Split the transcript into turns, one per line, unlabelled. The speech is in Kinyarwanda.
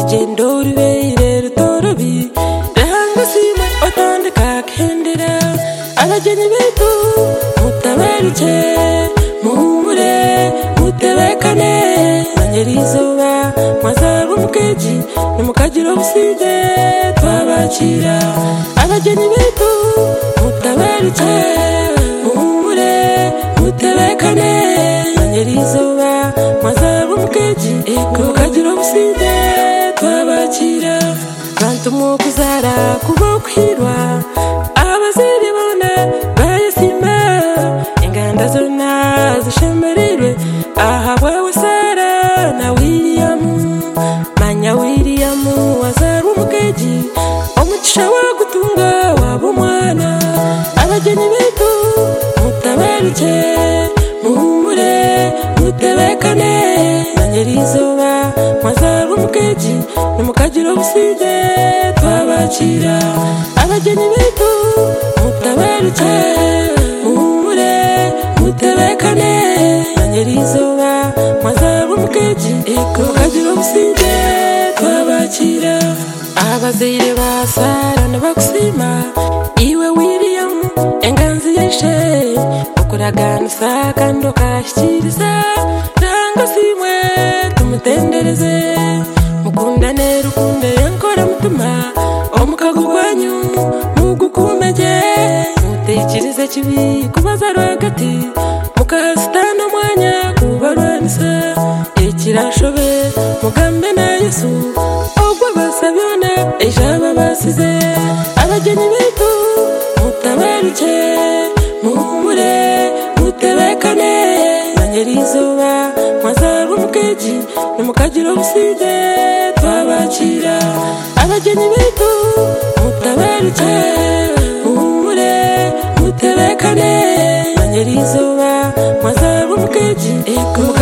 urugendo rubere rutorobi rahanga sima otandika kendera abageni bitu mutabaruke muhumure mutebekane banyerizuba mwazaba umukeji nimukagira obuside twabakira abageni bitu mutabaruke muhumure mutebekane banyerizuba mwazaba umukeji nimukagira obuside twabakira bantu mukuzara kubokwirwa abaziri bona bayasima inganda zona zishemerirwe aha wewe Sara na William manya William wazara umukeji umugisha wo gutunga wabo mwana abageni bitu mutabaruke muhumure mutebekane banyerizuba mwazara umukeji nimukagira obuside twabakira abageni bitu mutabaruke muhumure mutebekane banyerizuba mwazaba umukeji nimukagira obuside twabakira abazire ba Sara nabakusima iwe William enganzi yeshe ukuraganisa kandi ukashyikiriza ranga simwe tumutendereze mukundane rukunde yankora mutima omukago gwanyu mugukumeje mutekereze kibi kubaza rwagati mukasitana mwanya kubarwanisa ikirashobe mugambe na Yesu ogwa basabyona ejaba basize abageni bitu mutabaruke muhumure mutebekane banyerizuba mwazaba umukeji nimukagira obuside twabakira abageni bitu mutabaruke muhumure mutebekane banyerizuba mwazaba umukeji